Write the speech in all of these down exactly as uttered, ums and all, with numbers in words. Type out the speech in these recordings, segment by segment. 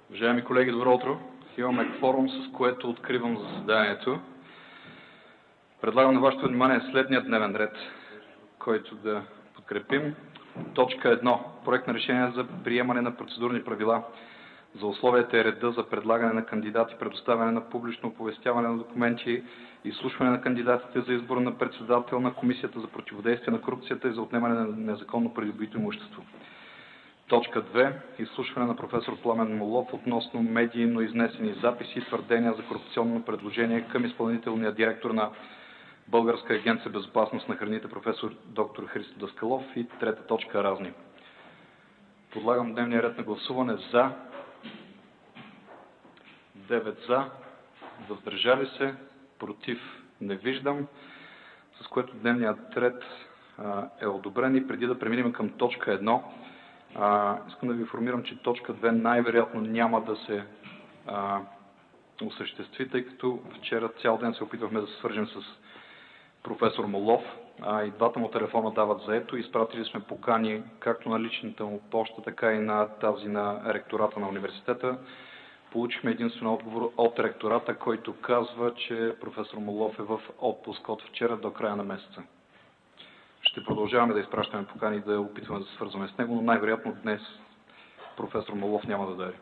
Уважаеми колеги, добро утро. Имаме кворум, с което откривам заседанието. Предлагам на вашето внимание следния дневен ред, който да подкрепим. Точка едно. Проект на решение за приемане на процедурни правила за условията и реда за предлагане на кандидати, предоставяне на публично оповестяване на документи, изслушване на кандидатите за избор на председател на Комисията за противодействие на корупцията и за отнемане на незаконно придобито имущество. Точка две. Изслушване на професор Пламен Моллов относно медийно изнесени записи и твърдения за корупционно предложение към изпълнителния директор на Българска агенция безопасност на храните професор доктор Христо Даскалов. И трета точка. Разни. Подлагам дневния ред на гласуване. За девет за, въздържали се, против не виждам, с което дневният ред е одобрен. И преди да преминем към точка едно, А, искам да ви информирам, че точка две най-вероятно няма да се а, осъществи, тъй като вчера цял ден се опитвахме да се свържем с професор Моллов. А, и двата му телефона дават заето. Изпратили сме покани както на личната му поща, така и на тази на ректората на университета. Получихме единствено отговор от ректората, който казва, че професор Моллов е в отпуск от вчера до края на месеца. Ще продължаваме да изпращаме покани и да опитваме да се свързваме с него, но най-вероятно днес професор Моллов няма да даде.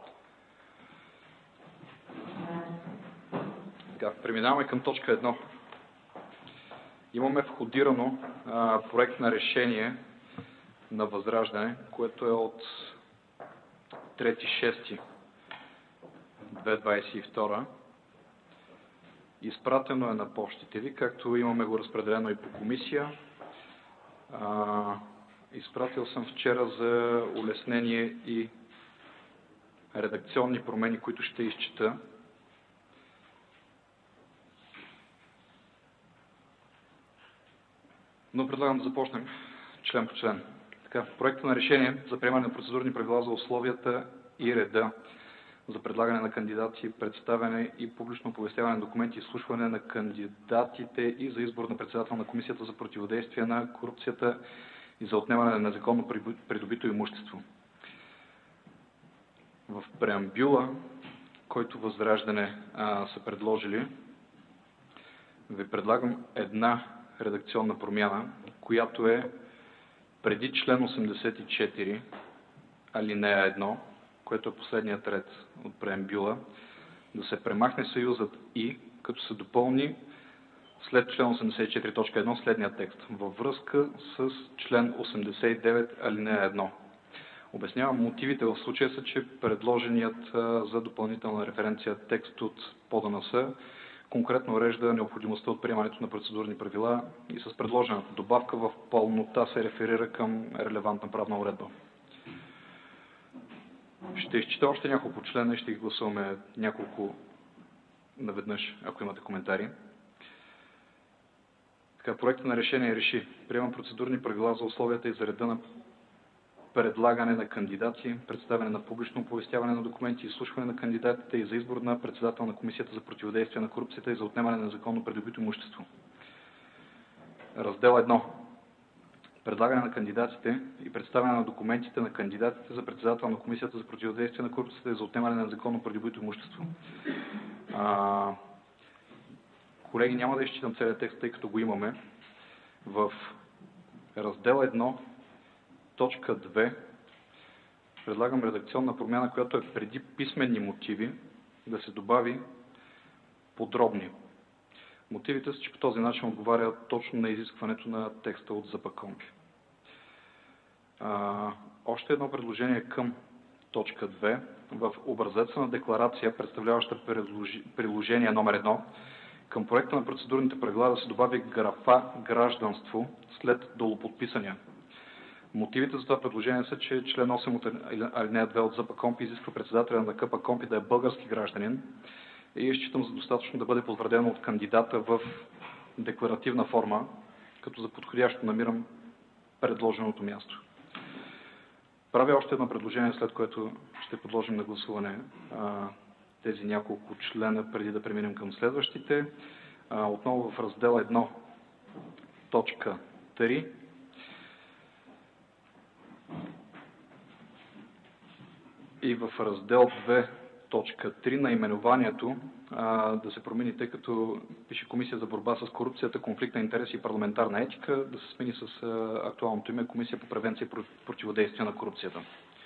Така, преминаваме към точка едно. Имаме входирано а, проект на решение на Възраждане, което е от трети шести две хиляди двадесет и втора. Изпратено е на пощите ви, както имаме го разпределено и по комисия. А, изпратил съм вчера за улеснение и редакционни промени, които ще изчета. Но предлагам да започнем член по член. Така, проекта на решение за приемане на процедурни правила за условията и реда за предлагане на кандидати, представяне и публично оповестяване на документи, изслушване на кандидатите и за избор на председател на Комисията за противодействие на корупцията и за отнемане на незаконно придобито имущество. В преамбюла, който Възраждане а, са предложили, ви предлагам една редакционна промяна, която е преди член осемдесет и четири, алинея едно, което е последният ред от преамбюла, да се премахне съюзът «и», като се допълни след член осемдесет и четири точка едно следния текст във връзка с член осемдесет и девет алинея едно. Обяснявам мотивите в случая са, че предложеният за допълнителна референция текст от ПОДНС конкретно урежда необходимостта от приемането на процедурни правила и с предложената добавка в пълнота се реферира към релевантна правна уредба. Ще изчита още няколко члена и ще ги гласуваме няколко наведнъж, ако имате коментари. Така, проектът на решение реши: приемам процедурни правила за условията и за реда на предлагане на кандидати, представяне на публично оповестяване на документи, изслушване на кандидатите и за избор на председател на Комисията за противодействие на корупцията и за отнемане на незаконно придобито имущество. Раздел едно. Предлагане на кандидатите и представяне на документите на кандидатите за председател на Комисията за противодействие на корупцията и за отнемане на незаконно придобито имущество. А, колеги, няма да изчитам целият текст, тъй като го имаме. В раздел едно, точка две, предлагам редакционна промяна, която е преди писменни мотиви, да се добави подробни. Мотивите са, че по този начин отговаря точно на изискването на текста от ЗПКОНПИ. А, още едно предложение към точка две. В образеца на декларация, представляваща приложение номер едно, към проекта на процедурните правила да се добави графа гражданство след долуподписания. Мотивите за това предложение са, че член осем от алинея две от ЗПКОНПИ изисква председателя на КПКОНПИ да е български гражданин и считам за достатъчно да бъде потвърдено от кандидата в декларативна форма, като за подходящо намирам предложеното място. Правя още едно предложение, след което ще подложим на гласуване а, тези няколко члена, преди да преминем към следващите. А, отново в раздел едно, точка три. и в раздел две, точка три, наименованието а, да се промени, тъй като пише Комисия за борба с корупцията, конфликт на интереси и парламентарна етика, да се смени с а, актуалното име Комисия по превенция и противодействие на корупцията.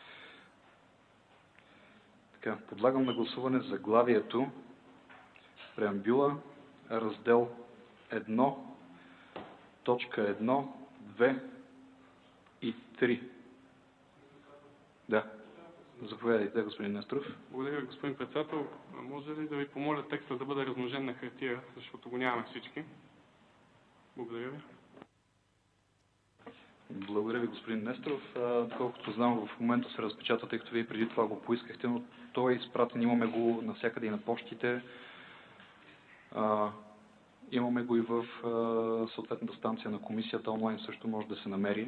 Така, подлагам на гласуване заглавието, преамбюла, раздел едно, точка едно, две и три. Да. Заповядайте, господин Несторов. Благодаря, господин председател. Може ли да ви помоля текста да бъде размножен на хартия, защото го нямаме всички? Благодаря ви. Благодаря ви, господин Несторов. Доколкото знам, в момента се разпечата, тъй като вие преди това го поискахте, но той е изпратен. Имаме го навсякъде и на почтите. А, имаме го и в а, съответната станция на комисията. Онлайн също може да се намери.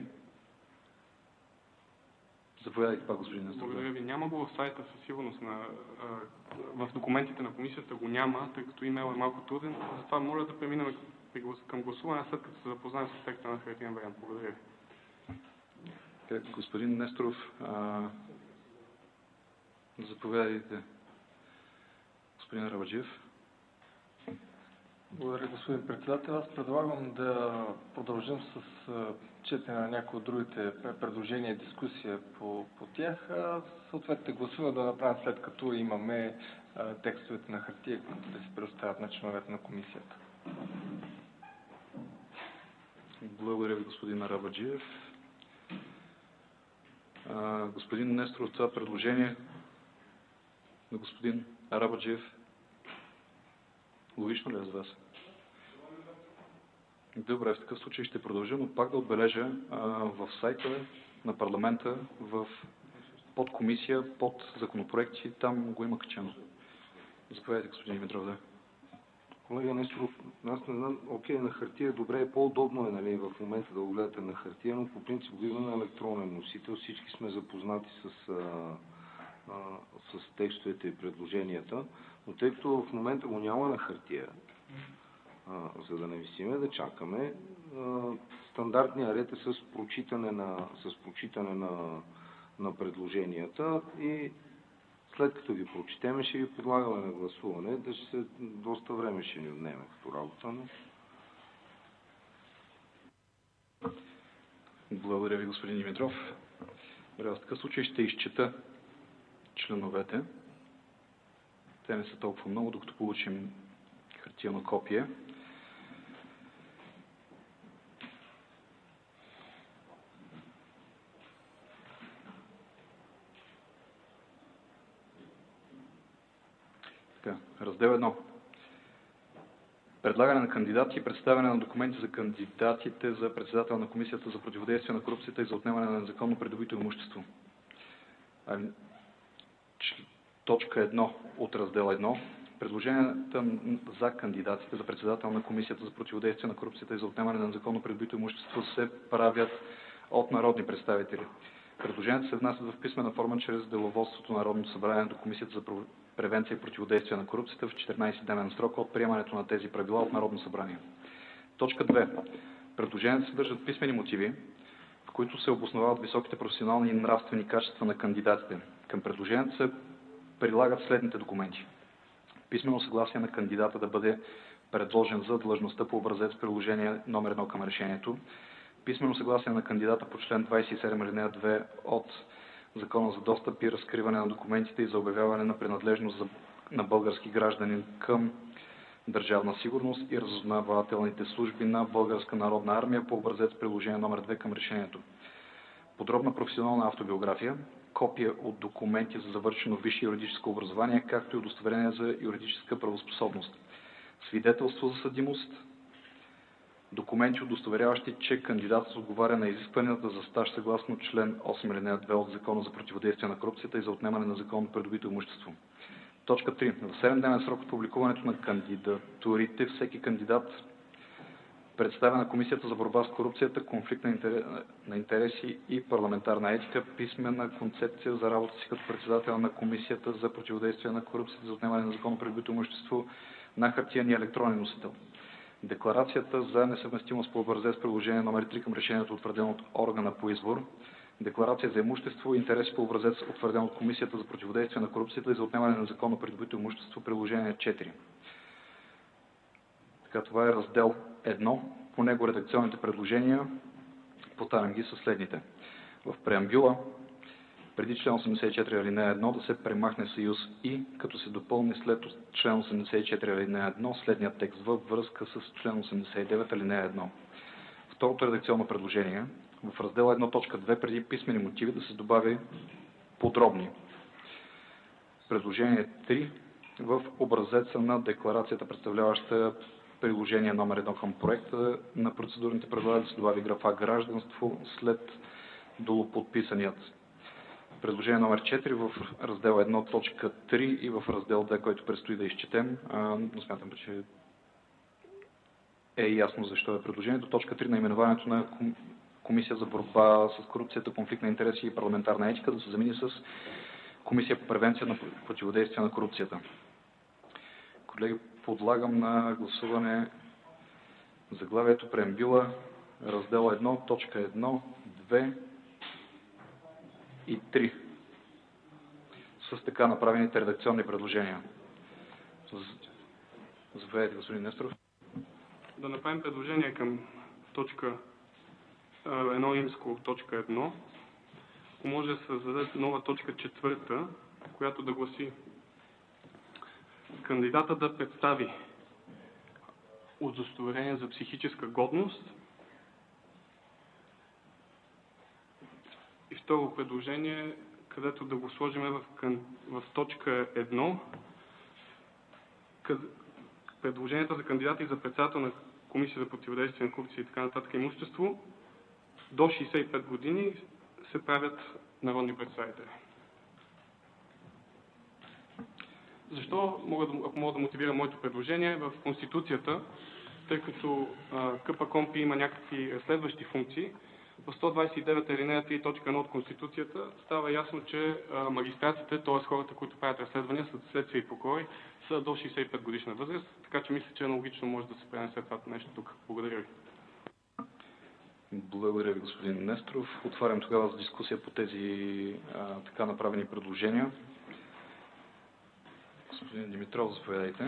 Заповядайте пак, господин Несторов. Благодаря ви. Няма го в сайта със сигурност. На, а, в документите на комисията го няма, тъй като имейл е малко труден. Затова моля да преминем към гласуване, след като се запознаем с текста на хартиен вариант. Благодаря ви. Господин Несторов, а, заповядайте. Господин Арабаджиев. Благодаря, господин председател. Аз предлагам да продължим с четене на някои от другите предложения и дискусия по, по тях. Съответно гласуване да направим след като имаме а, текстовете на хартия, които да се предоставят на членовете на комисията. Благодаря ви, господин Арабаджиев. А, господин Несторов, това предложение на господин Арабаджиев логично ли е за вас? Добре, в такъв случай ще продължа, но пак да отбележа а, в сайта на парламента, в подкомисия, под законопроекти, там го има качено. Заповядайте, господин Димитров, да. Колега Несторов, аз не знам, окей, на хартия добре, е по-удобно е, нали, в момента да го гледате на хартия, но по принцип го има на електронен носител. Всички сме запознати с, а, а, с текстовете и предложенията, но тъй като в момента го няма на хартия, а, за да не висиме, да чакаме, а, стандартния ред е с прочитане на, с прочитане на, на предложенията и след като ги прочетеме, ще ги предлагаме на гласуване, да ще се доста време ще ни отнеме като работа, но... Благодаря ви, господин Димитров. В такъв случай ще изчета членовете. Те не са толкова много, докато получим хартиено копие. Така, раздел едно. Предлагане на кандидати и представяне на документи за кандидатите за председател на Комисията за противодействие на корупцията и за отнемане на незаконно придобито имущество. Точка едно от раздел едно. Предложенията за кандидатите за председател на Комисията за противодействие на корупцията и за отнемане на незаконно придобито имущество се правят от народни представители. Предложенията се внасят в писмена форма чрез деловодството на Народното събрание до Комисията за превенция и противодействие на корупцията в четиринайсетдневен срок от приемането на тези правила от Народно събрание. Точка две. Предложенията съдържат писмени мотиви, в които се обосновават високите професионални и нравствени качества на кандидатите. Към предложенията се прилагат следните документи. Писмено съгласие на кандидата да бъде предложен за длъжността по образец приложение номер едно към решението. Писмено съгласие на кандидата по член двайсет и седем алинея две от Закона за достъп и разкриване на документите и за обявяване на принадлежност за, на български гражданин към Държавна сигурност и разузнавателните служби на Българска народна армия по образец приложение номер две към решението. Подробна професионална автобиография, копия от документи за завършено висше юридическо образование, както и удостоверение за юридическа правоспособност. Свидетелство за съдимост, документи, удостоверяващи, че кандидатът отговаря на изискванията за стаж съгласно член осем алинея две от Закона за противодействие на корупцията и за отнемане на законно придобито имущество. Точка три. В седемдневен срок от публикуването на кандидатурите всеки кандидат представя на Комисията за борба с корупцията, конфликт на интереси и парламентарна етика писмена концепция за работа си като председател на Комисията за противодействие на корупцията и за отнемане на законно придобито имущество на хартиен и електронен носител. Декларацията за несъвместимост по образец приложение номер три към решението, утвърдено от органа по избор, декларация за имущество и интереси по образец, утвърден от Комисията за противодействие на корупцията и за отнемане на незаконно придобито имущество, приложение четири. Така, това е раздел едно. По него редакционните предложения, повтарям ги, са следните. В преамбюла, преди член осемдесет и четири алинея едно да се премахне съюз и, като се допълни след член осемдесет и четири алинея едно следният текст във връзка с член осемдесет и девет алинея едно. Второто редакционно предложение, в раздел едно точка две преди писмени мотиви да се добави подробни. Предложение три, в образеца на декларацията, представляваща приложение номер едно към проекта на процедурните правила, да се добави графа гражданство след долуподписаният. Предложение номер четири в раздел едно точка три и в раздел две, който предстои да изчетем, но смятам, че е ясно защо е предложението. Точка три, наименованието на Комисия за борба с корупцията, конфликт на интереси и парламентарна етика да се замени с Комисия по превенция на противодействие на корупцията. Колеги, подлагам на гласуване заглавието, преамбюла, раздел едно, точка едно, две и три. С така направените редакционни предложения. Заповядайте, господин Несторов. Да направим предложение към точка едно имско, точка едно. Ако може да се създаде нова точка четвърта, която да гласи: кандидата да представи удостоверение за психическа годност. И второ предложение, където да го сложим в, в точка едно, къд... предложенията за кандидата и за председател на Комисия за противодействие на корупция и така нататък имущество до шейсет и пет години се правят народни представители. Защо, мога да, ако мога да мотивирам моето предложение, в Конституцията, тъй като КПКОНПИ има някакви следващи функции, в сто двадесет и девет алинея три точка едно от Конституцията става ясно, че а, магистратите, т.е. хората, които правят разследвания, са следствие и прокурори, са до шейсет и пет годишна възраст, така че мисля, че аналогично може да се пренесе това нещо тук. Благодаря ви. Благодаря ви, господин Несторов. Отварям тогава за дискусия по тези а, така направени предложения. Господин Димитров, заповядайте.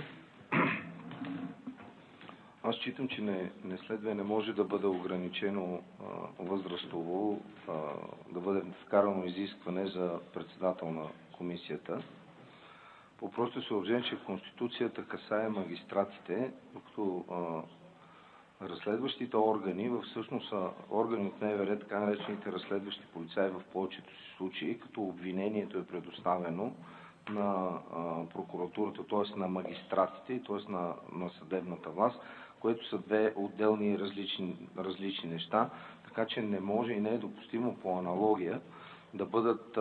Аз считам, че не, не следва и не може да бъде ограничено а, възрастово, а, да бъде вкарано изискване за председател на комисията. По просто съображение, че Конституцията касае магистратите, докато а, разследващите органи, всъщност са органи от МВР, така наречените разследващи полицаи в повечето си случаи, като обвинението е предоставено на а, прокуратурата, т.е. на магистратите, т.е. на, на съдебната власт, което са две отделни различни, различни неща, така че не може и не е допустимо по аналогия да бъдат, а,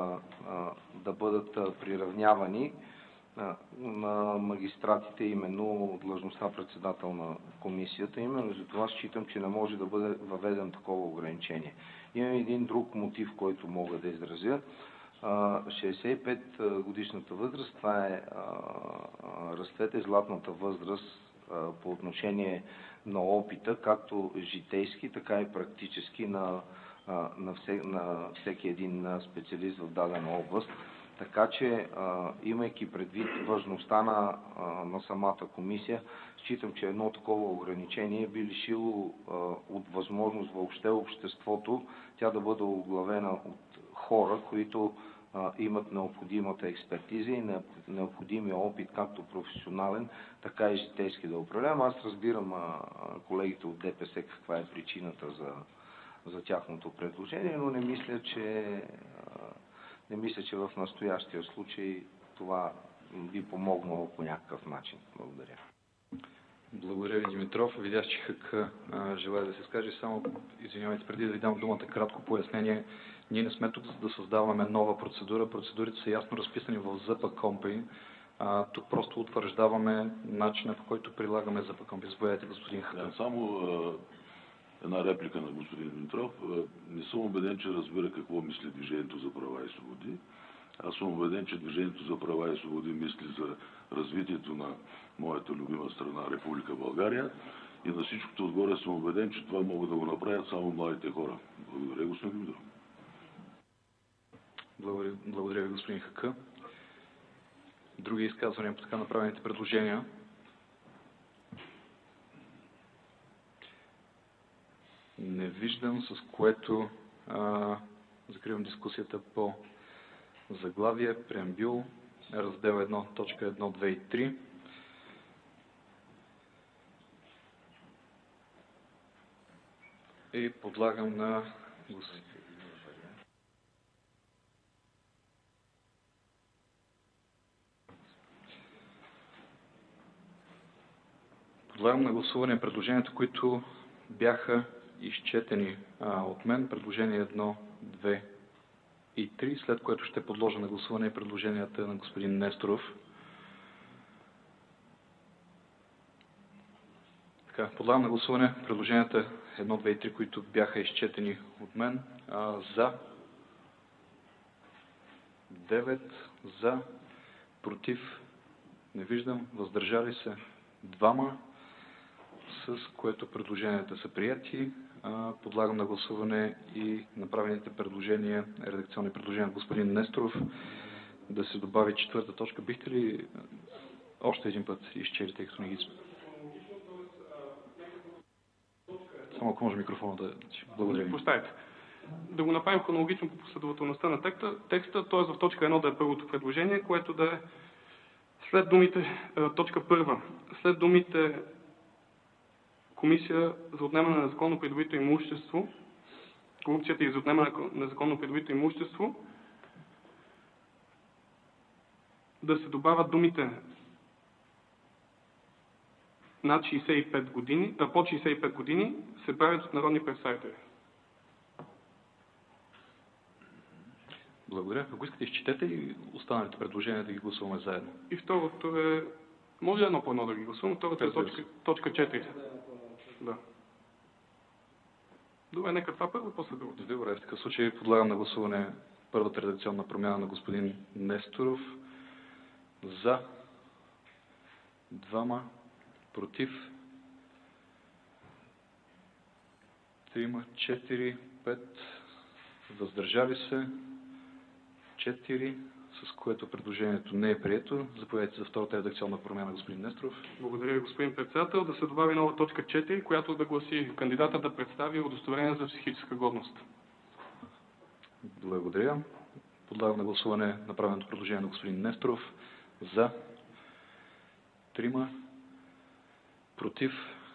а, да бъдат а, приравнявани а, на магистратите именно длъжността председател на комисията. Именно за това считам, че не може да бъде въведен такова ограничение. Имам един друг мотив, който мога да изразя. шейсет и пет годишната възраст, това е растете златната възраст по отношение на опита, както житейски, така и практически на, на, всек, на всеки един специалист в дадена област. Така че, имайки предвид важността на, на самата комисия, считам, че едно такова ограничение би лишило от възможност въобще обществото тя да бъде оглавена от хора, които имат необходимата експертиза и необходимия опит, както професионален, така и житейски да управлявам. Аз разбирам а, колегите от ДПС каква е причината за, за тяхното предложение, но не мисля, че, а, не мисля, че в настоящия случай това би помогнало по някакъв начин. Благодаря. Благодаря ви, Димитров. Видях, че Хък желая да се скаже. Само, извинявайте, преди да ви дам думата, кратко пояснение. Ние не сме тук за да създаваме нова процедура. Процедурите са ясно разписани в ЗПКОНПИ. Тук просто утвърждаваме начина, по който прилагаме ЗПКОНПИ. Заповядайте, господин Хък. Да, само а, една реплика на господин Димитров. А, не съм убеден, че разбира какво мисли Движението за права и свободи. Аз съм убеден, че Движението за права и свободи мисли за развитието на моята любима страна, Република България. И на всичкото отгоре съм убеден, че това могат да го направят само младите хора. Благодаря, господин Димитров. Благодаря, благодаря ви, господин Хака. Други изказвания по така направените предложения? Не виждам, с което а, закривам дискусията по заглавие, преамбюл, раздел едно, точка едно, две и три. И подлагам на гласуване. Подлагам на гласуване предложението, които бяха изчетени а, от мен. Предложение едно, две и три, след което ще подложа на гласуване предложенията на господин Несторов. Така, подлагам на гласуване предложенията едно, две и три, които бяха изчетени от мен. А, за девет, за, против, не виждам, въздържали се двама, с което предложенията са прияти. Подлагам на гласуване и направените предложения, редакционни предложения от господин Несторов, да се добави четвърта точка. Бихте ли още един път изчели, тъй като не ги... Само ако може микрофона да... Благодаря ви. Поставите. Да го направим хронологично по последователността на текста, текста т.е. в точка едно да е първото предложение, което да е след думите, точка първа, след думите Комисия за отнемане на законно придобито имущество, корупцията и за отнемане на законно придобито имущество, да се добавят думите над шейсет и пет години, а под шейсет и пет години се правят от народни представители. Благодаря. Ако искате, изчетете и останалите предложения да ги гласуваме заедно. И второто е... Може едно по едно да ги гласуваме? Второто е точка, точка четири. Да. Добре, нека това първо, после другото. Добре, в такъв случай подлагам на гласуване първата редакционна промяна на господин Несторов. За. Двама. Против. Трима. Четири. Пет. Въздържали се. Четири. С което предложението не е прието. Заповядайте за втората редакционна промяна, господин Несторов. Благодаря ви, господин председател. Да се добави нова точка четири, която да гласи: кандидата да представи удостоверение за психическа годност. Благодаря. Подлагам на гласуване направеното предложение на господин Несторов. За. Трима. Против.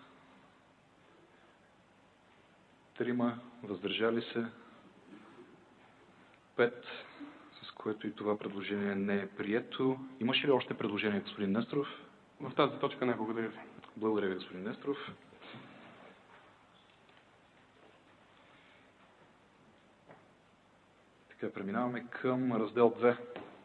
Трима. Въздържали се. Пет. Което и това предложение не е прието. Имаше ли още предложение, господин Несторов? В тази точка не, благодаря ви. Благодаря ви, господин Несторов. Така, преминаваме към раздел две.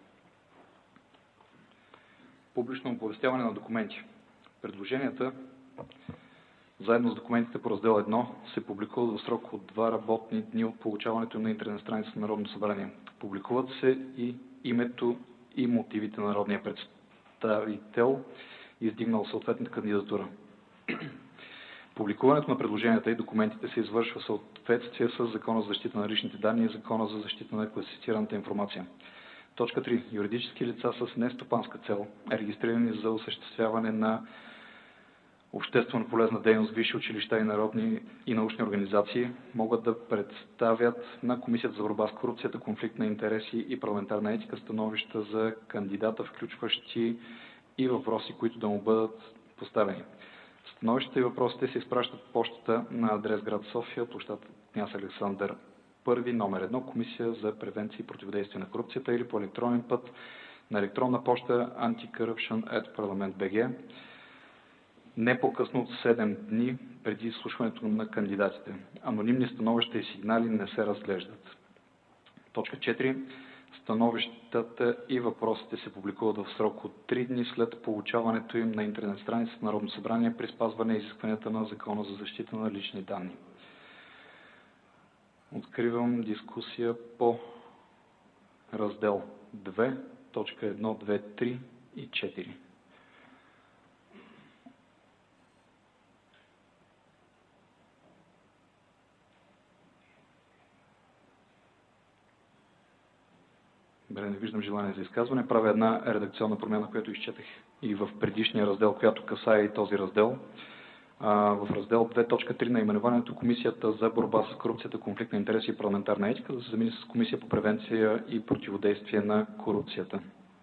Публично оповестяване на документи. Предложенията, заедно с документите по раздел едно, се публикуват в срок от два работни дни от получаването на интернет страницата на Народното събрание. Публикуват се и името и мотивите на народния представител, издигнал съответната кандидатура. Публикуването на предложенията и документите се извършва в съответствие с Закона за защита на личните данни и Закона за защита на класифицираната информация. Точка три. Юридически лица с нестопанска цел, регистрирани за осъществяване на обществено полезна дейност, висши училища и народни и научни организации могат да представят на Комисията за борба с корупцията, конфликт на интереси и парламентарна етика становища за кандидата, включващи и въпроси, които да му бъдат поставени. Становищата и въпросите се изпращат по пощата на адрес град София, площад Княз Александър първи, номер едно, Комисия за превенция и противодействие на корупцията, или по електронен път на електронна поща anticorruption at parliament dot b g не по-късно от седем дни преди изслушването на кандидатите. Анонимни становища и сигнали не се разглеждат. Точка четири. Становищата и въпросите се публикуват в срок от три дни след получаването им на интернет страницата на Народното събрание при спазване изискванията на Закона за защита на лични данни. Откривам дискусия по раздел две, точка едно, две, три и четири. Добре, не виждам желание за изказване. Правя една редакционна промяна, която изчетах и в предишния раздел, която касае и този раздел. В раздел две точка три наименованието Комисията за борба с корупцията, конфликт на интереси и парламентарна етика да се замени с Комисия по превенция и противодействие на корупцията.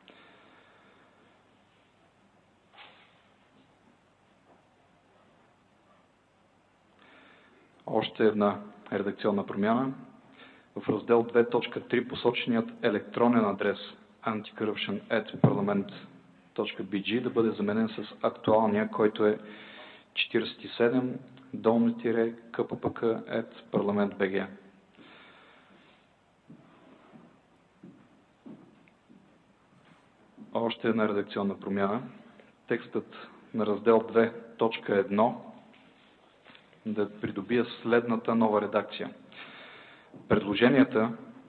Още една редакционна промяна. В раздел две точка три посоченият електронен адрес anticorruption at parliament точка би джи да бъде заменен с актуалния, който е четиридесет и седем долно тире ка пе пе ка at parliament точка би джи. Още една редакционна промяна. Текстът на раздел две точка едно да придобие следната нова редакция. Предложенията,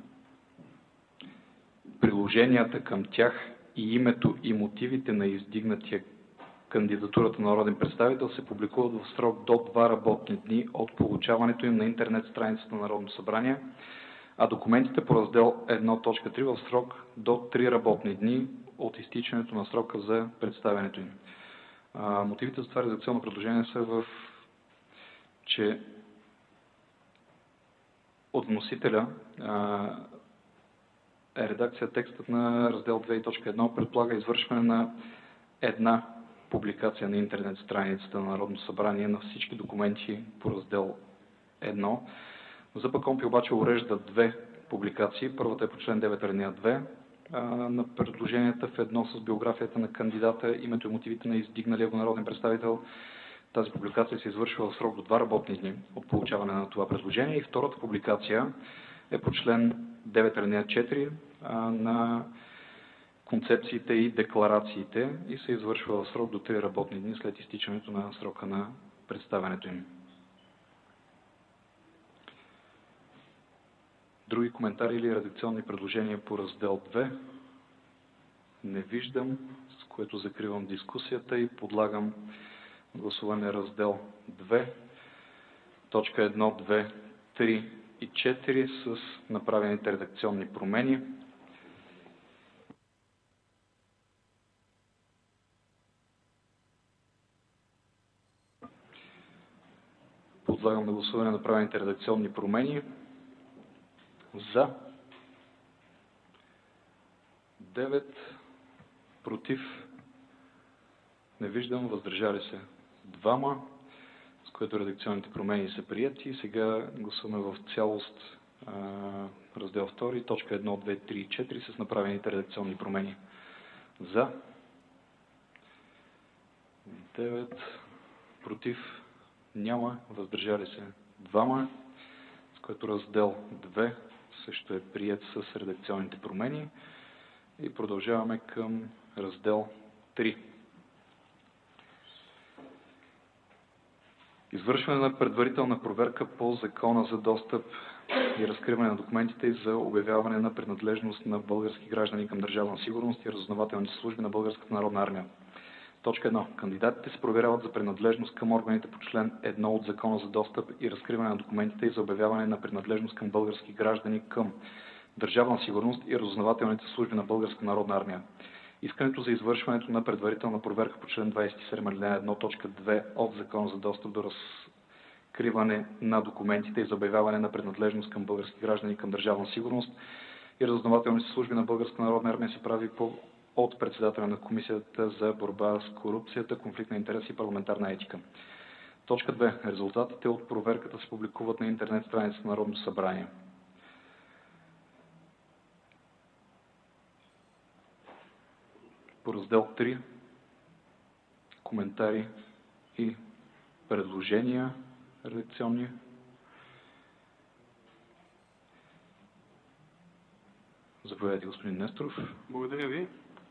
приложенията към тях и името и мотивите на издигнатия кандидатурата на народен представител се публикуват в срок до два работни дни от получаването им на интернет страницата на Народното събрание, а документите по раздел едно точка три в срок до три работни дни от изтичането на срока за представянето им. А, мотивите за това редакционно предложение са в, че от вносителя е редакция текстът на раздел две точка едно предполага извършване на една публикация на интернет страницата на Народното събрание на всички документи по раздел едно. ЗПКОНПИ обаче урежда две публикации. Първата е по член девет алинея две на предложенията в едно с биографията на кандидата, името и мотивите на издигналия го народен представител. Тази публикация се извършва в срок до два работни дни от получаване на това предложение. И втората публикация е по член девет алинея четири на концепциите и декларациите и се извършва в срок до три работни дни след изтичането на срока на представянето им. Други коментари или редакционни предложения по раздел две? Не виждам, с което закривам дискусията и подлагам гласуване раздел две, точка едно, две, три и четири с направените редакционни промени. Подлагам на гласуване направените редакционни промени. За девет, против не виждам, въздържали се двама, с което редакционните промени са приети. Сега гласуваме в цялост а, раздел втори, точка едно, две, три и четири с направените редакционни промени. За девет, против няма, въздържали се двама, с което раздел две също е приет с редакционните промени. И продължаваме към раздел три. Извършване на предварителна проверка по Закона за достъп и разкриване на документите и за обявяване на принадлежност на български граждани към Държавна сигурност и разузнавателните служби на Българската народна армия. Точка едно. Кандидатите се проверяват за принадлежност към органите по член едно от Закона за достъп и разкриване на документите и за обявяване на принадлежност към български граждани към Държавна сигурност и разузнавателните служби на Българската народна армия. Искането за извършването на предварителна проверка по член двадесет и седем алинея едно точка две от Закона за достъп до разкриване на документите и за обявяване на принадлежност към български граждани към Държавна сигурност и разузнавателните служби на Българската народна армия се прави по от председателя на Комисията за борба с корупцията, конфликт на интереси и парламентарна етика. Точка две. Резултатите от проверката се публикуват на интернет страницата на Народното събрание. По раздел три коментари и предложения редакционни. Заповядайте, господин Несторов. Благодаря ви.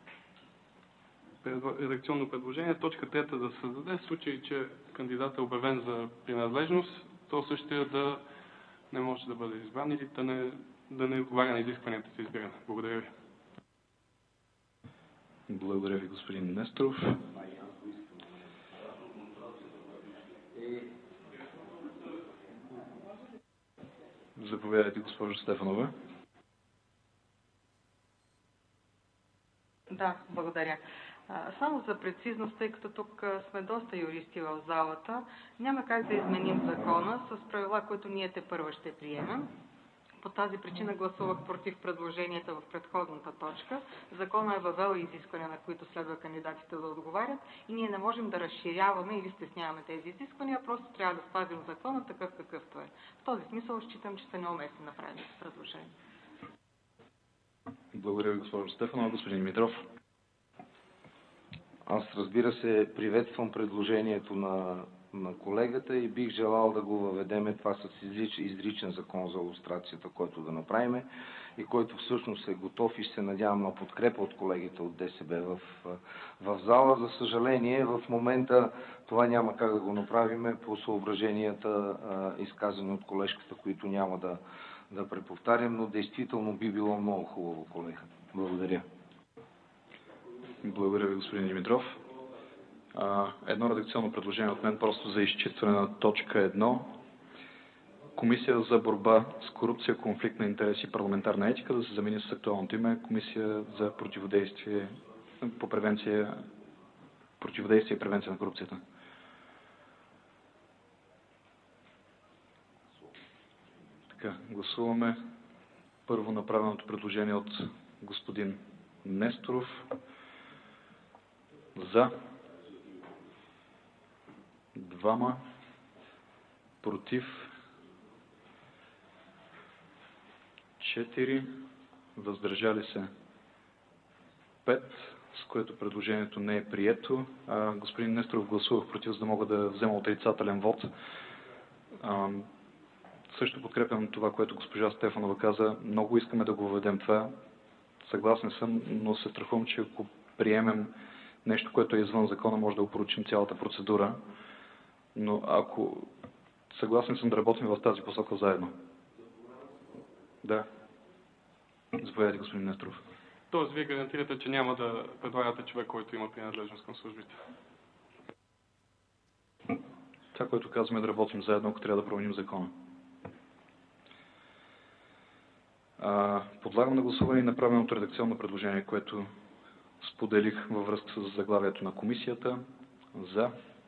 Редакционно предложение. Точка трета да се създаде. В случай, че кандидатът е обявен за принадлежност, то същия да не може да бъде избран или да не, да не отговаря на изискванията за избиране. Благодаря ви. Благодаря ви, господин Несторов. Заповядайте, госпожо Стефанова. Да, благодаря. Само за прецизност, тъй като тук сме доста юристи в залата, няма как да изменим закона с правила, които ние те първа ще приемем. По тази причина гласувах против предложенията в предходната точка. Закона е въвел изисквания, на които следва кандидатите да отговарят и ние не можем да разширяваме или стесняваме тези изисквания, просто трябва да спазим закона такъв какъвто е. В този смисъл считам, че са неуместни направените предложения. Благодаря ви, госпожо Стефанова. Господин Димитров. Аз, разбира се, приветствам предложението на, на колегата и бих желал да го въведеме това с изрич, изричен закон за лустрацията, който да направиме и който всъщност е готов и ще се надявам на подкрепа от колегите от ДСБ в, в зала. За съжаление, в момента това няма как да го направиме по съображенията, а, изказани от колежката, които няма да, да преповтарям, но действително би било много хубаво, колега. Благодаря. Благодаря ви, господин Димитров. Едно редакционно предложение от мен, просто за изчистване на точка едно. Комисия за борба с корупция, конфликт на интереси и парламентарна етика да се замени с актуалното име Комисия за противодействие по превенция, противодействие и превенция на корупцията. Така, гласуваме първо направеното предложение от господин Несторов. За двама, против четири, въздържали се пет, с което предложението не е прието. А, господин Несторов, гласувах против, за да мога да взема отрицателен вод. А, също подкрепям това, което госпожа Стефанова каза. Много искаме да го въведем това. Съгласен съм, но се страхувам, че ако приемем нещо, което е извън закона, може да опорочим цялата процедура. Но ако съгласен съм да работим в тази посока заедно. Да. Заповядайте, господин Несторов. Тоест, вие гарантирате, че няма да предлагате човек, който има принадлежност към службите? Това, което казваме, е да работим заедно, ако трябва да променим закона. А, подлагам на гласуване и направеното редакционно предложение, което споделих във връзка с заглавието на комисията. За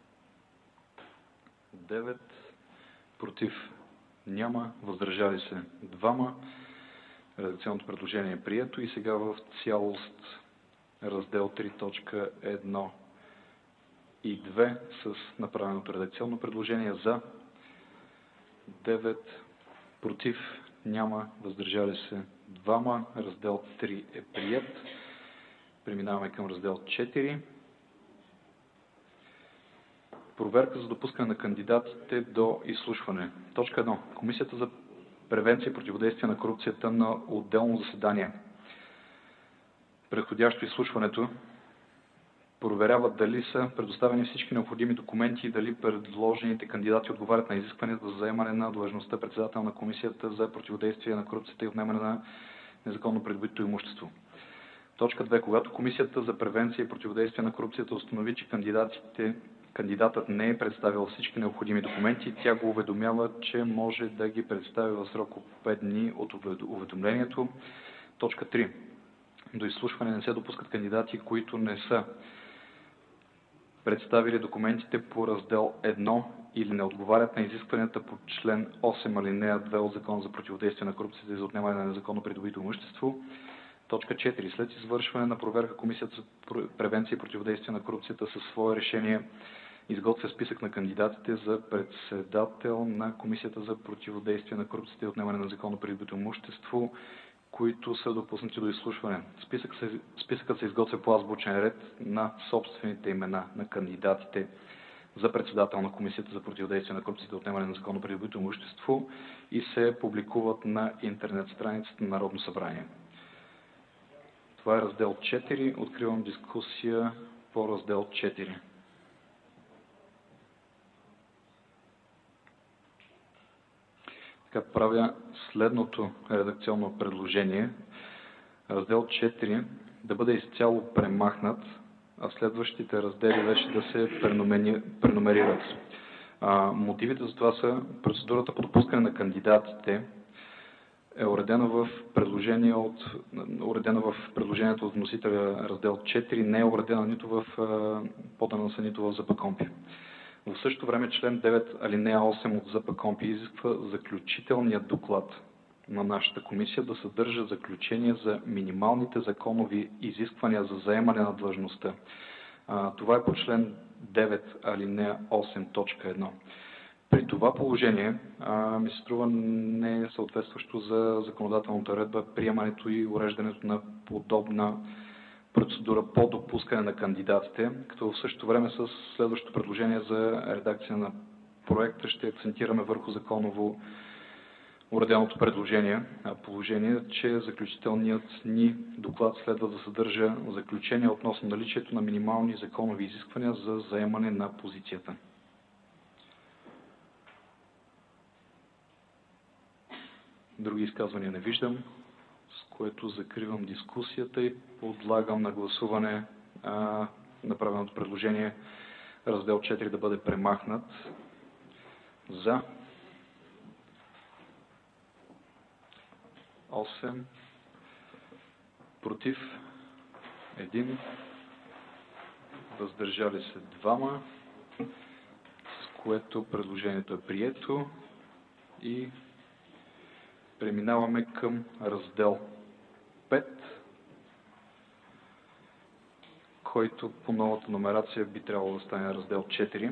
девет, против няма, въздържали се двама. Редакционното предложение е прието и сега в цялост раздел три точка едно и две с направеното редакционно предложение. За девет, против няма, въздържали се двама. Раздел три е приет. Преминаваме към раздел четири. Проверка за допускане на кандидатите до изслушване. Точка едно. Комисията за превенция и противодействие на корупцията на отделно заседание, предходящо изслушването, проверява дали са предоставени всички необходими документи и дали предложените кандидати отговарят на изискванията за заемане на длъжността председател на Комисията за противодействие на корупцията и отнемане на незаконно придобитото имущество. Точка две. Когато Комисията за превенция и противодействие на корупцията установи, че кандидатите, кандидатът не е представил всички необходими документи, тя го уведомява, че може да ги представи в срок от пет дни от уведомлението. Точка три. До изслушване не се допускат кандидати, които не са представили документите по раздел едно или не отговарят на изискванията по член осем алинея две от Закона за противодействие на корупцията и за отнемане на незаконно придобито имущество. Точка четири. След извършване на проверка, Комисията за превенция и противодействие на корупцията със свое решение изготвя списък на кандидатите за председател на Комисията за противодействие на корупцията и отнемане на незаконно придобито имущество, които са допуснати до изслушване. Списък се, списъкът се изготвя по азбучен ред на собствените имена на кандидатите за председател на Комисията за противодействие на корупцията и отнемане на незаконно придобито имущество и се публикуват на интернет страницата на Народно събрание. Това е раздел четири. Откривам дискусия по раздел четири. Така правя следното редакционно предложение. Раздел четири да бъде изцяло премахнат, а следващите раздели вече да се преномерират. А, мотивите за това са процедурата по допускане на кандидатите е уредена в, предложение от, уредена в предложението от вносителя раздел четири, не е уредена нито в поданоса, нито в ЗПКОНПИ. В същото време член девет алинея осем от ЗПКОНПИ изисква заключителният доклад на нашата комисия да съдържа заключение за минималните законови изисквания за заемане на длъжността. Това е по член девет алинея осем точка едно. При това положение а, ми се струва не е съответстващо за законодателната редба приемането и уреждането на подобна процедура по допускане на кандидатите, като в същото време с следващото предложение за редакция на проекта ще акцентираме върху законово уреденото предложение, положение, че заключителният ни доклад следва да съдържа заключение относно наличието на минимални законови изисквания за заемане на позицията. Други изказвания не виждам, с което закривам дискусията и подлагам на гласуване а, направеното предложение раздел четири да бъде премахнат. За осем, против един, въздържали се двама, с което предложението е прието и преминаваме към раздел пет, който по новата номерация би трябвало да стане раздел четири.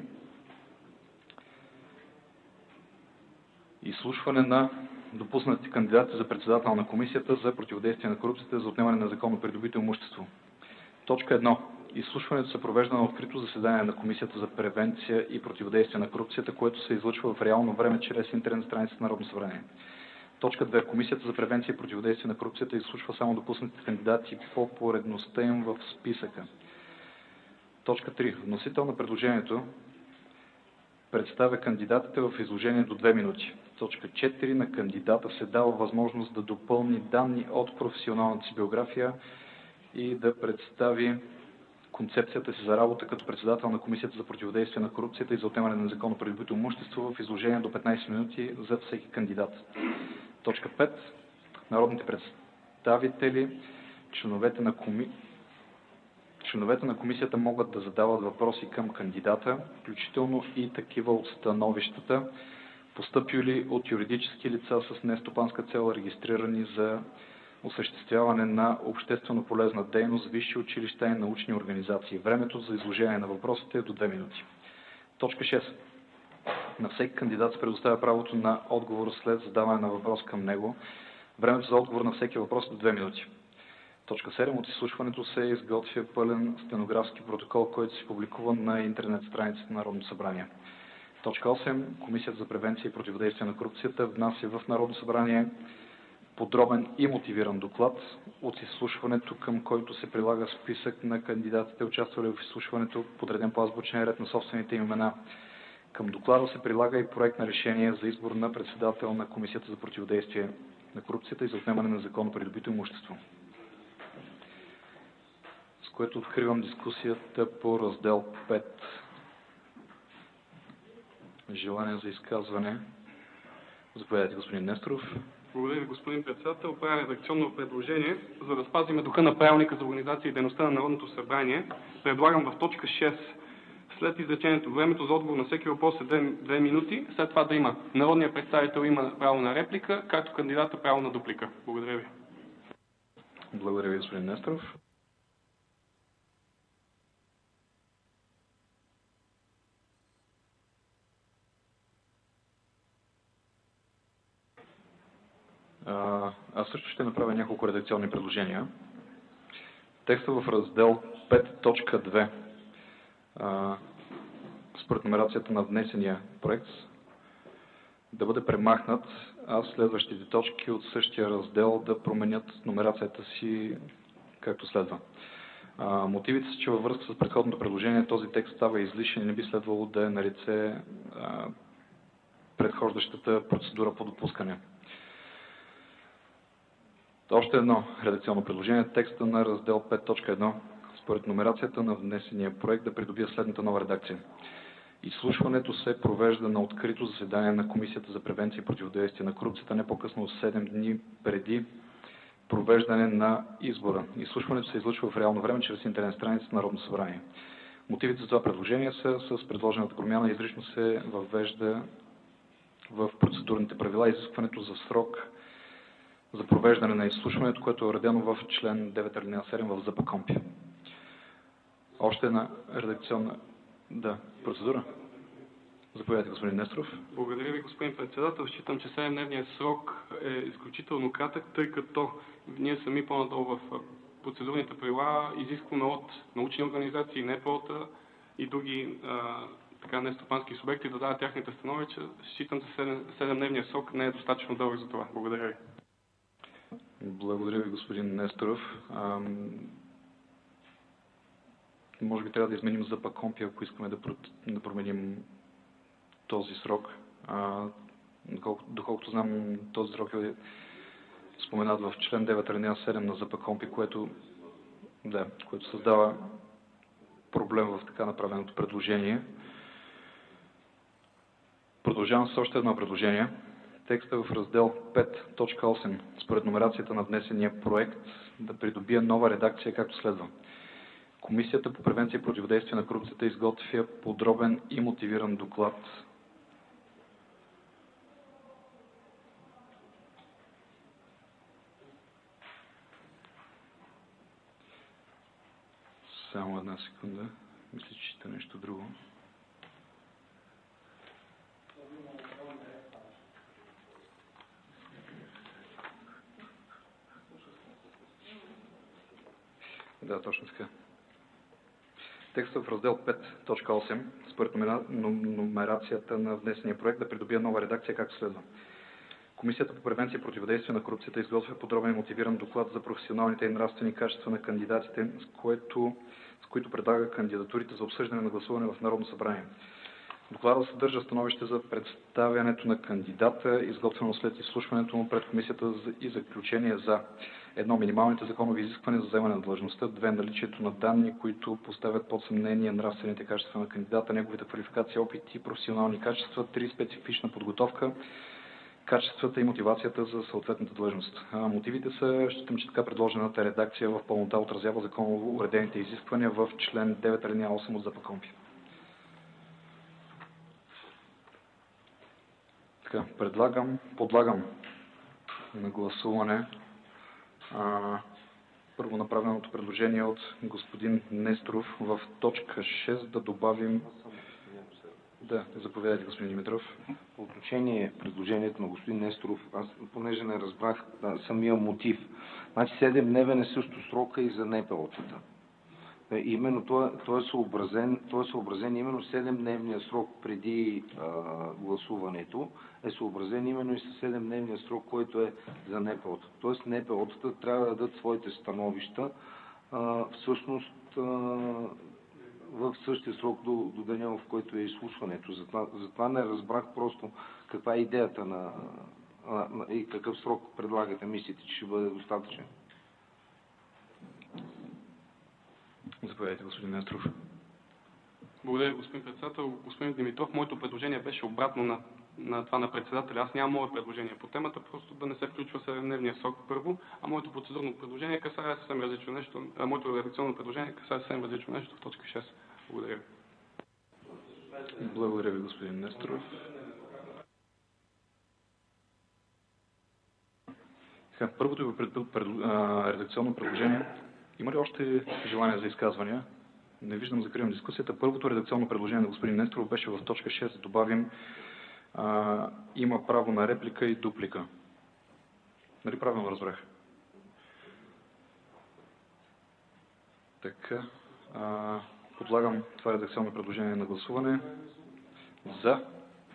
Изслушване на допуснати кандидати за председател на Комисията за противодействие на корупцията за отнемане на законно придобито имущество. Точка едно. Изслушването се провежда на открито заседание на Комисията за превенция и противодействие на корупцията, което се излъчва в реално време чрез интернет страницата на Народното събрание. Точка две. Комисията за превенция и противодействие на корупцията изслушва само допуснатите кандидати по поредността им в списъка. Точка три. Вносител на предложението представя кандидатите в изложение до две минути. Точка четири. На кандидата се дава възможност да допълни данни от професионалната си биография и да представи концепцията си за работа като председател на Комисията за противодействие на корупцията и за отнемане на незаконно придобито имущество в изложение до петнайсет минути за всеки кандидат. Точка пет. Народните представители, членовете на, коми... членовете на комисията могат да задават въпроси към кандидата, включително и такива от становищата, постъпили от юридически лица с нестопанска цел, регистрирани за осъществяване на обществено полезна дейност, висши училища и научни организации. Времето за изложение на въпросите е до две минути. Точка шест. На всеки кандидат се предоставя правото на отговор след задаване на въпрос към него. Времето за отговор на всеки въпрос е до две минути. Точка седем. От изслушването се изготвя пълен стенографски протокол, който се публикува на интернет страницата на Народното събрание. Точка осем. Комисията за превенция и противодействие на корупцията внася в Народното събрание подробен и мотивиран доклад от изслушването, към който се прилага списък на кандидатите, участвали в изслушването, подреден по азбучен ред на собствените имена. Към доклада се прилага и проект на решение за избор на председател на Комисията за противодействие на корупцията и за отнемане на законно придобито имущество. С което откривам дискусията по раздел пет. Желание за изказване. Заповядайте, господин Несторов. Благодаря ви, господин председател. Правя редакционно предложение, за да спазиме духа на правилника за организация и дейността на Народното събрание. Предлагам в точка шест, след изречението времето за отговор на всеки въпрос е две минути, след това да има народният представител има право на реплика, както кандидата право на дуплика. Благодаря ви. Благодаря ви, господин Несторов. Аз също ще направя няколко редакционни предложения. Текста в раздел пет точка две според номерацията на внесения проект да бъде премахнат, а следващите точки от същия раздел да променят номерацията си както следва. А, мотивите са, че във връзка с предходното предложение този текст става излишен и не би следвало да е на лице а, предхождащата процедура по допускане. Още едно редакционно предложение. Текста на раздел пет точка едно според номерацията на внесения проект да придобие следната нова редакция. Изслушването се провежда на открито заседание на Комисията за превенция и противодействие на корупцията не по-късно от седем дни преди провеждане на избора. Изслушването се излъчва в реално време чрез интернет страницата на Народното събрание. Мотивите за това предложение са: с предложената промяна изрично се въвежда в процедурните правила изискването за срок за провеждане на изслушването, което е уредено в член девет алинея седем в ЗПКОНПИ. Още една редакционна да, процедура. Заповядайте, господин Несторов. Благодаря ви, господин председател. Считам, че седемдневният срок е изключително кратък, тъй като ние сами по-надолу в процедурните правила изискваме от научни организации, НПО-та и други а, така нестопански субекти да дадат тяхните становища. Считам, че седемдневният срок не е достатъчно дълъг за това. Благодаря ви. Благодаря ви, господин Несторов. Ам... Може би трябва да изменим ЗПКОНПИ, ако искаме да, да променим този срок. А, доколкото, доколкото знам, този срок е споменат в член девет алинея седем на ЗПКОНПИ, което, да, което създава проблем в така направеното предложение. Продължавам с още едно предложение. Текста в раздел пет точка осем според номерацията на внесения проект да придобие нова редакция, както следва. Комисията по превенция и противодействие на корупцията изготвя подробен и мотивиран доклад Само една секунда. Мисля, че чета нещо друго. Да, точно така. Текстът в раздел пет точка осем, според номерацията на внесения проект, да придобие нова редакция, както следва. Комисията по превенция и противодействие на корупцията изготвя подробен и мотивиран доклад за професионалните и нравствени качества на кандидатите, с, което, с които предлага кандидатурите за обсъждане на гласуване в Народно събрание. Докладът съдържа становище за представянето на кандидата, изготвено след изслушването му пред комисията и заключение за: едно, минималните законови изисквания за заемане на длъжността; две, наличието на данни, които поставят под съмнение нравствените качества на кандидата, неговите квалификации, опит и професионални качества; три, специфична подготовка, качествата и мотивацията за съответната длъжност. А, мотивите са: считам, че така предложената редакция в пълнота отразява законово уредените изисквания в член девет алинея осем от ЗПКОНПИ. Така, предлагам, подлагам на гласуване а, първо направеното предложение от господин Несторов в точка шест да добавим... Да, заповядайте, господин Димитров. По отношение предложението на господин Несторов, аз понеже не разбрах да, самия мотив. Значи седемдневен е също срока и за НПО-тата. Именно той, той, е съобразен, той е съобразен именно седемдневния срок преди а, гласуването е съобразен именно и с седемдневния срок, който е за НПО-та. Тоест НПО-тата трябва да дадат своите становища а, всъщност а, в същия срок до, до деня, в който е изслушването. Затова, затова не разбрах просто каква е идеята на, на, на и какъв срок предлагате. Мислите, че ще бъде достатъчен? Заповядайте, господин Несторов. Благодаря, господин председател. Господин Димитров, моето предложение беше обратно на, на това на председателя. Аз нямам мое предложение по темата, просто да не се включва седемдневния срок първо, а моето процедурно предложение касае съвсем различно нещо, а моето редакционно предложение касае съвсем различно нещо в точка шест. Благодаря ви. Благодаря ви, господин Несторов. Така, първото ви пред, пред, а, редакционно предложение. Има ли още желание за изказвания? Не виждам, закривам дискусията. Първото редакционно предложение на господин Несторов беше в точка шест. Добавим а, има право на реплика и дуплика. Нали правилно разбрах? Така. А, подлагам това редакционно предложение на гласуване. За.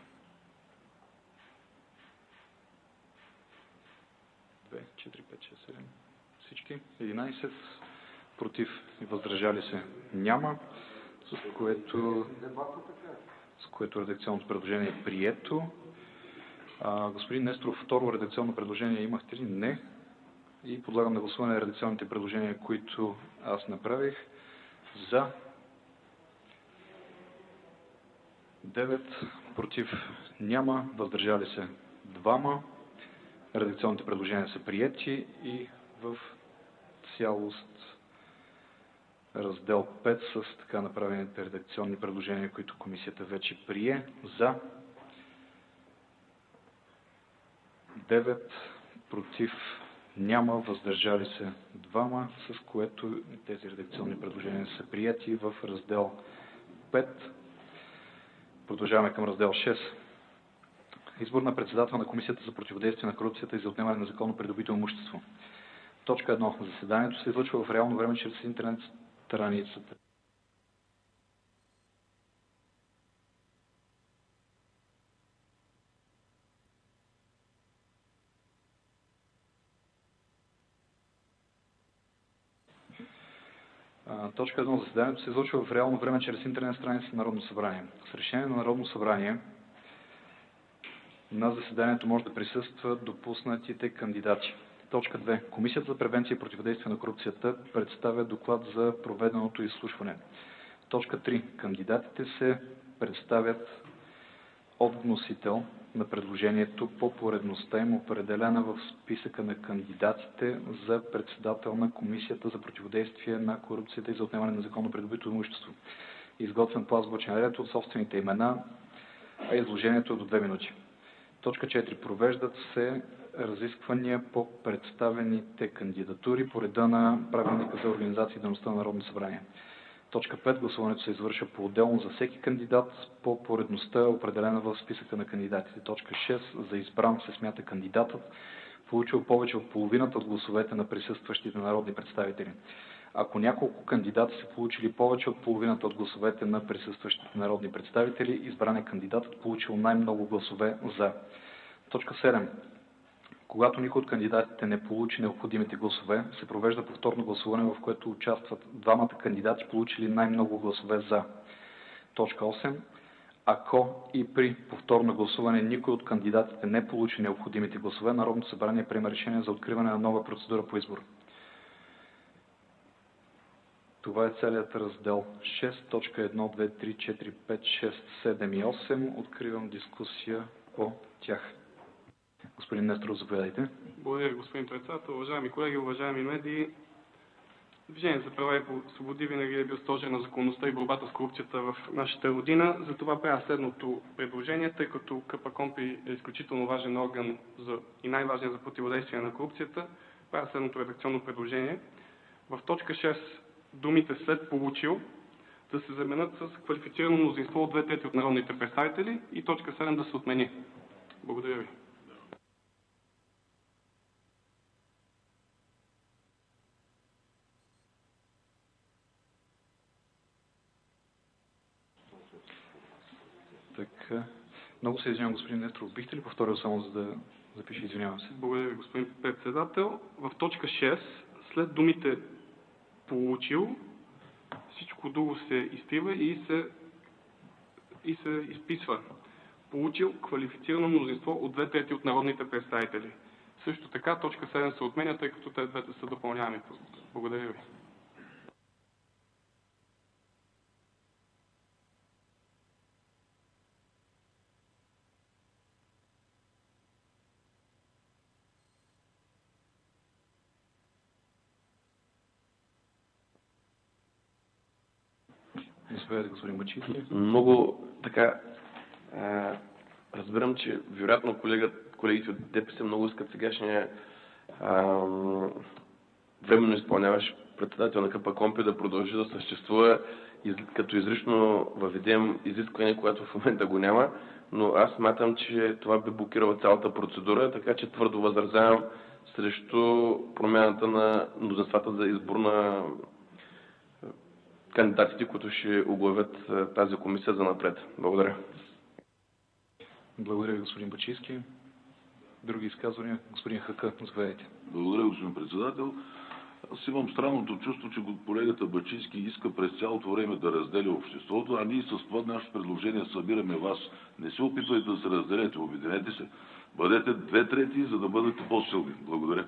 две, четири, пет, шест, седем. Всички. единайсет. Против и въздържали се няма, с което, с което редакционното предложение е прието. А, господин Несторов, второ редакционно предложение имахте ли? Не. И подлагам на гласуване редакционните предложения, които аз направих. За девет, против няма, въздържали се двама. Редакционните предложения са приети и в цялост раздел пет с така направените редакционни предложения, които комисията вече прие. За девет, против няма, въздържали се двама, с което тези редакционни предложения са приети в раздел пет. Продължаваме към раздел шест. Избор на председател на Комисията за противодействие на корупцията и за отнемане на законно придобито имущество. Точка едно. Заседанието се излъчва в реално време чрез интернет страницата. Точка едно. Заседанието се излъчва в реално време чрез интернет страницата на Народно събрание. С решение на Народно събрание на заседанието може да присъстват допуснатите кандидати. Точка две. Комисията за превенция и противодействие на корупцията представя доклад за проведеното изслушване. Точка три. Кандидатите се представят от вносител на предложението по поредността им, определена в списъка на кандидатите за председател на Комисията за противодействие на корупцията и за отнемане на законно придобито имущество. Изготвен по азбучен ред от собствените имена, а изложението е до две минути. Точка четири. Провеждат се разисквания по представените кандидатури по реда на правилника за организация и дейността на Народно събрание. Точка пет. Гласуването се извършва по-отделно за всеки кандидат по поредността, определена в списъка на кандидатите. Точка шест. За избран се смята кандидатът, получил повече от половината от гласовете на присъстващите народни представители. Ако няколко кандидати са получили повече от половината от гласовете на присъстващите народни представители, избран е кандидатът, получил най-много гласове за. Точка седем. Когато никой от кандидатите не получи необходимите гласове, се провежда повторно гласуване, в което участват двамата кандидати, получили най-много гласове за. Точка осем. Ако и при повторно гласуване никой от кандидатите не получи необходимите гласове, Народното събрание приема решение за откриване на нова процедура по избор. Това е целият раздел шест, точка едно, две, три, четири, пет, шест, седем и осем. Откривам дискусия по тях. Господин Несторов, заповядайте. Благодаря, господин председател. Уважаеми колеги, уважаеми медии, Движение за права и свободи винаги е бил стожер на законността и борбата с корупцията в нашата родина. Затова правя следното предложение, тъй като КПКОНПИ е изключително важен орган за, и най-важен за противодействие на корупцията. Правя следното редакционно предложение. В точка шест думите след получил да се заменят с квалифицирано мнозинство от две трети от народните представители и точка седем да се отмени. Благодаря ви. Така. Много се извинявам, господин Несторов. Бихте ли повторил само, за да запиша? Извинявам се. Благодаря ви, господин председател. В точка шест, след думите получил, всичко друго се изтрива и се, и се изписва. Получил квалифицирано мнозинство от две трети от народните представители. Също така, точка седем се отменя, тъй като те двете са допълняеми. Благодаря ви. Заповядайте, господин Бачийски. Много така а, разбирам, че вероятно колега, колегите от ДПС много искат сегашния а, временно изпълняващ председател на КПКОНПИ да продължи да съществува, из, като изрично въведем изискване, което в момента го няма, но аз смятам, че това би блокирало цялата процедура, така че твърдо възразявам срещу промяната на мнозинствата за избор на кандидатите, които ще оглавят тази комисия за напред. Благодаря. Благодаря ви, господин Бачийски. Други изказвания? Господин Хака, заповядайте. Благодаря, господин председател. Аз имам странното чувство, че колегата Бачийски иска през цялото време да разделя обществото, а ние с това нашето предложение събираме вас. Не се опитвайте да се разделете, обединете се. Бъдете две трети, за да бъдете по-силни. Благодаря.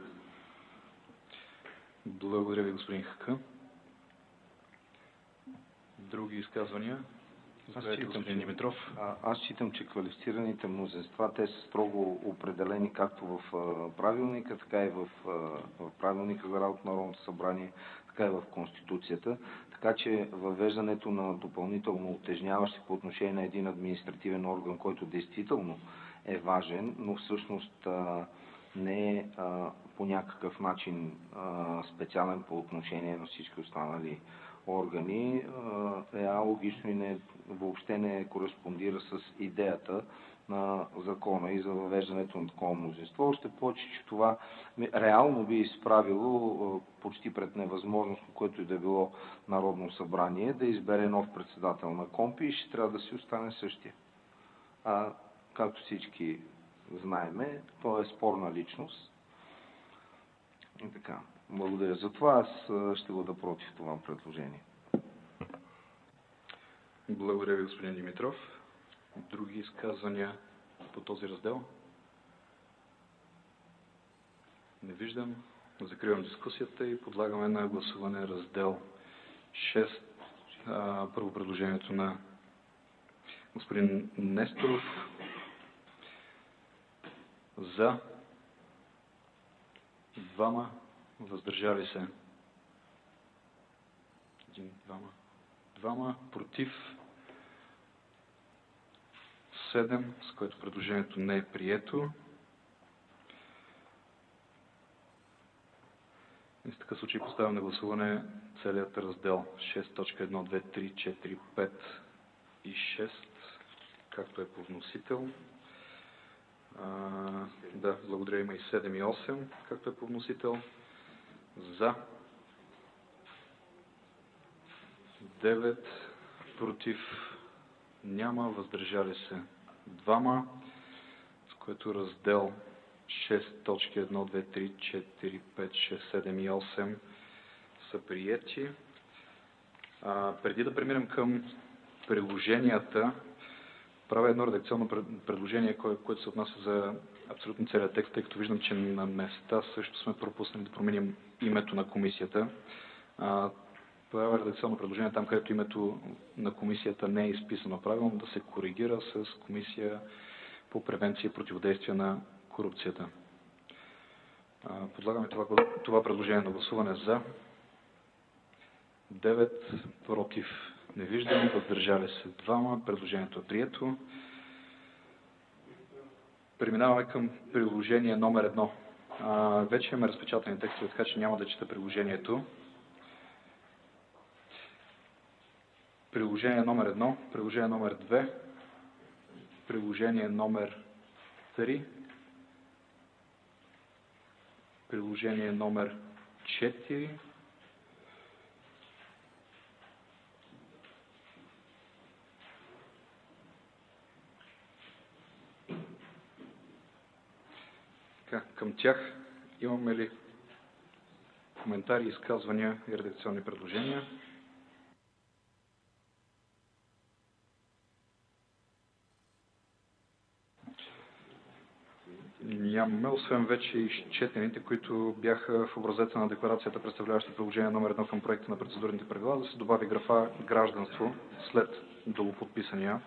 Благодаря ви, господин Хака. Други изказвания? Заповядайте, господин Димитров. А, аз считам, че квалифицираните мнозинства, те са строго определени както в а, правилника, така и в, а, в правилника за работа на Народното събрание, така и в Конституцията. Така че въвеждането на допълнително утежняващи по отношение на един административен орган, който действително е важен, но всъщност а, не е а, по някакъв начин а, специален по отношение на всички останали органи, е алогично и не, въобще не кореспондира с идеята на закона и за въвеждането на такова мнозинство. Още повече, че това реално би изправило почти пред невъзможност, което и да е било Народно събрание, да избере нов председател на КОНПИ и ще трябва да си остане същия. А, както всички знаеме, той е спорна личност. И така. Благодаря за това. Аз ще бъда против това предложение. Благодаря ви, господин Димитров. Други изказвания по този раздел? Не виждам. Закривам дискусията и подлагаме на гласуване раздел шест. Първо предложението на господин Несторов. За. Двама. Въздържали се. Един, двама. Двама. Против. Седем, с което предложението не е прието. И в такъв случай поставям на гласуване целият раздел шест точка едно, две, три, четири, пет и шест, както е по вносител. А, да, благодаря, има и седем и осем, както е по вносител. За. девет. Против. Няма. Въздържали се. двама. С което раздел шест точка едно, две, три, четири, пет, шест, седем и осем са приети. А, преди да преминем към приложенията, правя едно редакционно предложение, което се отнася за абсолютно целият текст, тъй като виждам, че на места също сме пропуснали да променим името на комисията. Правя редакционно предложение там, където името на комисията не е изписано правилно, да се коригира с Комисия по превенция и противодействие на корупцията. Подлагаме това, това предложение на гласуване за. девет. Против. Не виждам. Въздържали се двама. Предложението е прието. Преминаваме към приложение номер едно. А, вече имаме разпечатани текстове, така че няма да чета приложението. Приложение номер едно, приложение номер две, приложение номер три, приложение номер четири, Така, към тях имаме ли коментари, изказвания и редакционни предложения? Нямаме, освен вече изчетените, които бяха в образеца на декларацията, представляваща приложение номер едно към проекта на процедурните правила, да се добави графа гражданство след долуподписания.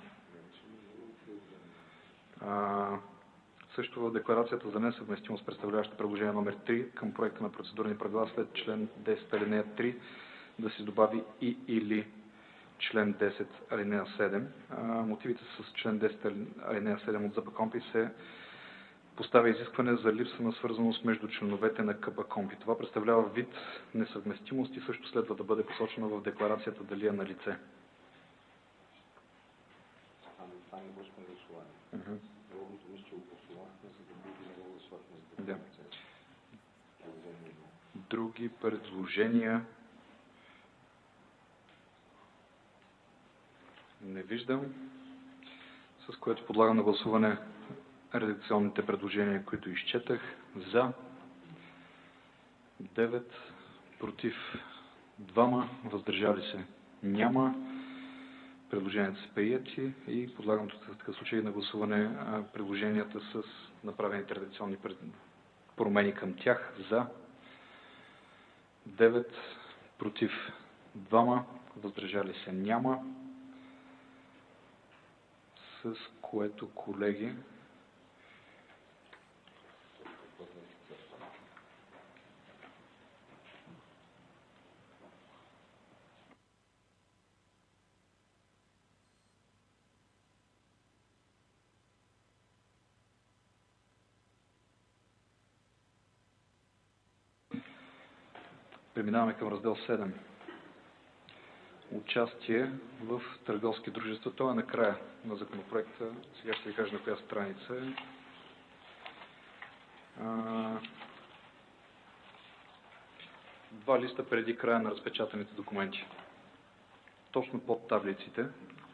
А, също в декларацията за несъвместимост, представляваща приложение номер три към проекта на процедурни правила, след член десет алинея три да се добави и или член десет алинея седем. А, мотивите с член десет алинея седем от ЗПКОНПИ се поставя изискване за липса на свързаност между членовете на КПКОНПИ. Това представлява вид несъвместимост и също следва да бъде посочено в декларацията дали е на лице. Да. Други предложения? Не виждам. С което подлагам на гласуване редакционните предложения, които изчетах. За девет, против двама, въздържали се няма. Предложенията са приети и подлагам в такъв случай на гласуване предложенията с направените редакционни промени към тях. За девет, против двама, въздържали се няма. с което, колеги, преминаваме към раздел седем. Участие в търговски дружества. Това е накрая на законопроекта. Сега ще ви кажа на коя страница е. Два листа преди края на разпечатаните документи. Точно под таблиците.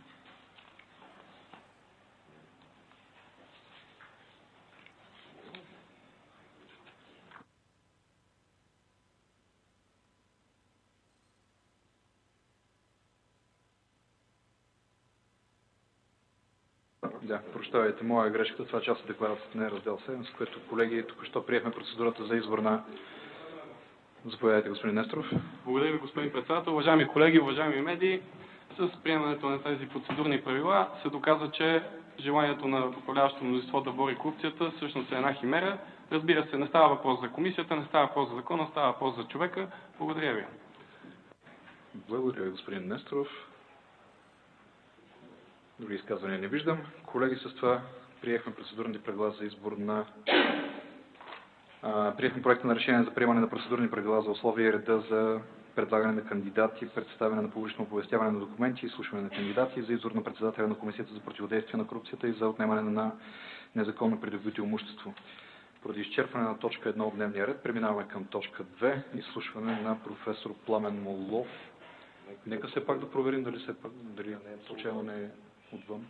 Да, прощавайте, моя грешка. Това част от декларацията не е раздел седем, с което, колеги, тук що приехме процедурата за избор на... Заповядайте, господин Несторов. Благодаря ви, господин председател. Уважаеми колеги, уважаеми медии, с приемането на тези процедурни правила се доказва, че желанието на управляващото мнозинство да бори корупцията всъщност е една химера. Разбира се, не става въпрос за комисията, не става въпрос за закона, става въпрос за човека. Благодаря ви. Благодаря ви, господин Несторов. Други изказвания не виждам. Колеги, с това приехме процедурните правила за избор на... А, приехме проекта на решение за приемане на процедурни правила за условия и реда за предлагане на кандидати, представяне на публично оповестяване на документи, изслушване на кандидати, за избор на председателя на Комисията за противодействие на корупцията и за отнемане на незаконно придобито имущество. Поради изчерпване на точка едно от дневния ред, преминаваме към точка две, изслушване на професор Пламен Моллов. Нека все пак да проверим дали все пак, дали случайно не е отвън.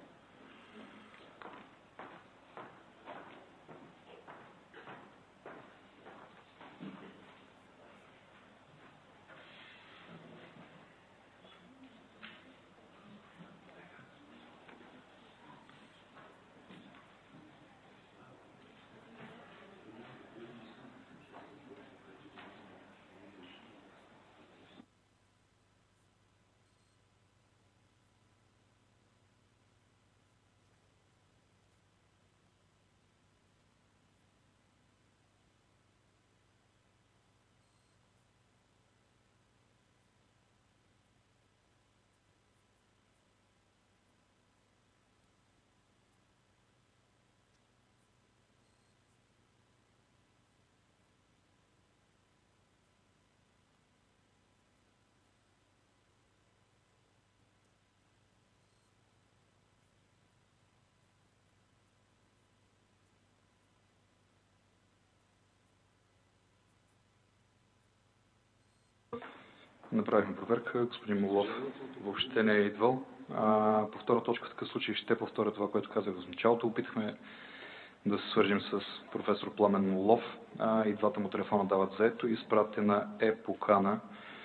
Направихме проверка. Господин Моллов въобще не е идвал. А, по втора точка в такъв случай ще повторя това, което казах в началото. Опитахме да се свържим с професор Пламен Моллов. А, и двата му телефона дават заето. Изпратена е покана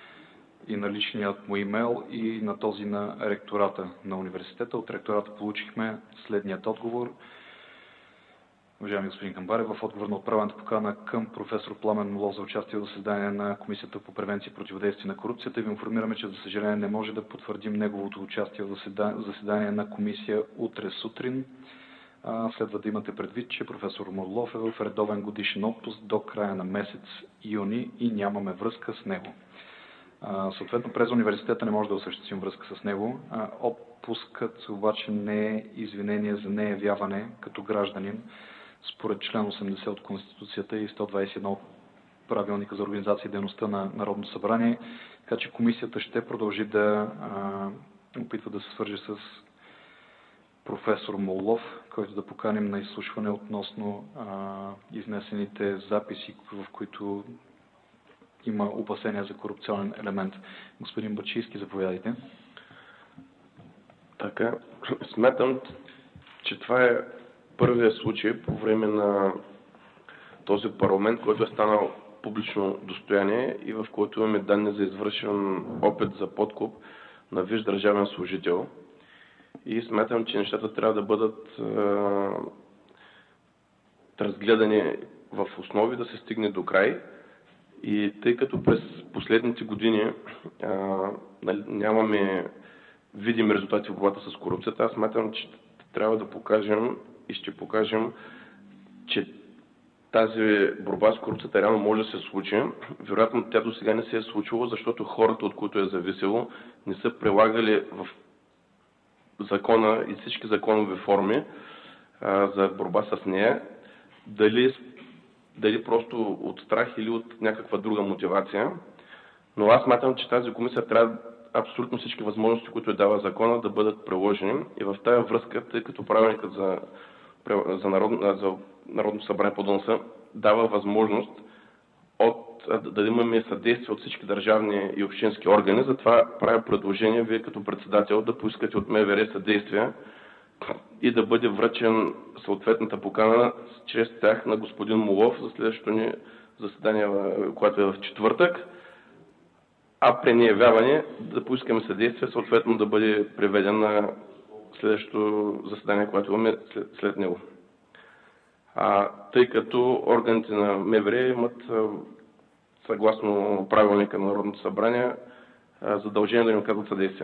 и на личният му имейл, и на този на ректората на университета. От ректората получихме следният отговор. Уважаеми господин Камбарев, в отговор на отправената покана към професор Пламен Моллов за участие в заседание на Комисията по превенция и противодействие на корупцията, ви информираме, че за съжаление не може да потвърдим неговото участие в заседание на комисия утре сутрин. Следва да имате предвид, че професор Моллов е в редовен годишен отпуск до края на месец юни и нямаме връзка с него. Съответно, през университета не може да осъществим връзка с него. Отпускът обаче не е извинение за неявяване като гражданин, според член осемдесет от Конституцията и сто двадесет и едно от Правилника за организация и дейността на Народното събрание, така че комисията ще продължи да а, опитва да се свърже с професор Моллов, който да поканим на изслушване относно а, изнесените записи, в които има опасения за корупционен елемент. Господин Бачийски, заповядайте. Така, смятам, че това е първият случай по време на този парламент, който е станал публично достояние и в който имаме данни за извършен опит за подкуп на висш държавен служител. И смятам, че нещата трябва да бъдат е, разгледани в основи, да се стигне до край. И тъй като през последните години е, нямаме видими резултати в борбата с корупцията, аз смятам, че трябва да покажем и ще покажем, че тази борба с корупцията реално може да се случи. Вероятно тя до сега не се е случило, защото хората, от които е зависело, не са прилагали в закона и всички законови форми а, за борба с нея. Дали, дали просто от страх или от някаква друга мотивация. Но аз смятам, че тази комисия трябва абсолютно всички възможности, които е дава закона, да бъдат приложени. И в тази връзка, тъй като правилникът за, за, народ, за Народно събрание по Доноса дава възможност от, да имаме съдействие от всички държавни и общински органи, затова правя предложение вие като председател да поискате от МВР съдействие и да бъде връчен съответната покана чрез тях на господин Молов за следващото ни заседание, което е в четвъртък, а при неявяване да поискаме съдействие, съответно да бъде приведен на следващото заседание, което имаме след, след него. А, тъй като органите на МВР имат, съгласно правилника на Народното събрание, задължение да им оказват съдействие.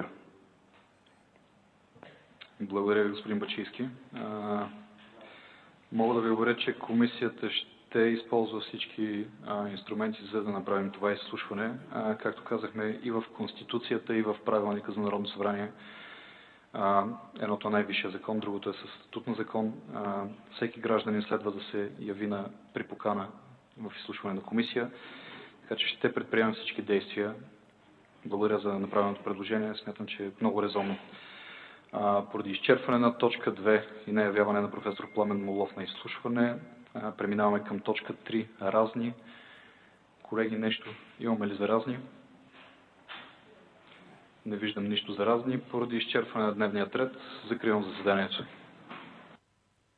Благодаря ви, господин Бачийски. А, мога да ви уверя, че комисията ще използва всички а, инструменти, за да направим това изслушване. А, както казахме, и в Конституцията, и в правилника за Народно събрание. А, едното е най-висшия закон, другото е със статут на закон. А, всеки гражданин следва да се яви на припокана в изслушване на комисия, така че ще предприемем всички действия. Благодаря за направеното предложение. Смятам, че е много резонно. А, поради изчерпване на точка две и неявяване на професор Пламен Молов на изслушване, а, преминаваме към точка три. Разни. Колеги, нещо имаме ли за разни? Не виждам нищо за разни. Поради изчерпване на дневния ред, закривам заседанието.